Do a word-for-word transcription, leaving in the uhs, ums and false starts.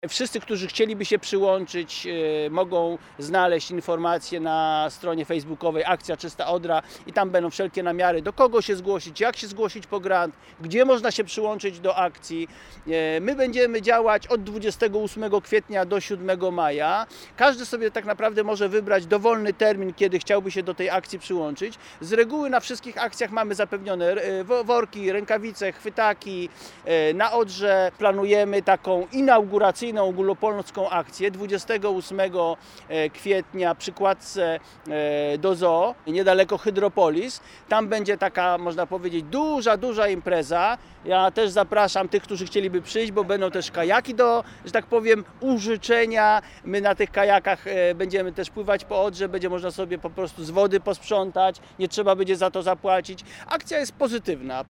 Wszyscy, którzy chcieliby się przyłączyć, mogą znaleźć informacje na stronie facebookowej Akcja Czysta Odra i tam będą wszelkie namiary, do kogo się zgłosić, jak się zgłosić po grant, gdzie można się przyłączyć do akcji. My będziemy działać od dwudziestego ósmego kwietnia do siódmego maja. Każdy sobie tak naprawdę może wybrać dowolny termin, kiedy chciałby się do tej akcji przyłączyć. Z reguły na wszystkich akcjach mamy zapewnione worki, rękawice, chwytaki. Na Odrze planujemy taką inauguracyjną ogólnopolską akcję dwudziestego ósmego kwietnia przy kładce do zoo, niedaleko Hydropolis. Tam będzie taka, można powiedzieć, duża, duża impreza. Ja też zapraszam tych, którzy chcieliby przyjść, bo będą też kajaki do, że tak powiem, użyczenia. My na tych kajakach będziemy też pływać po Odrze, będzie można sobie po prostu z wody posprzątać, nie trzeba będzie za to zapłacić. Akcja jest pozytywna.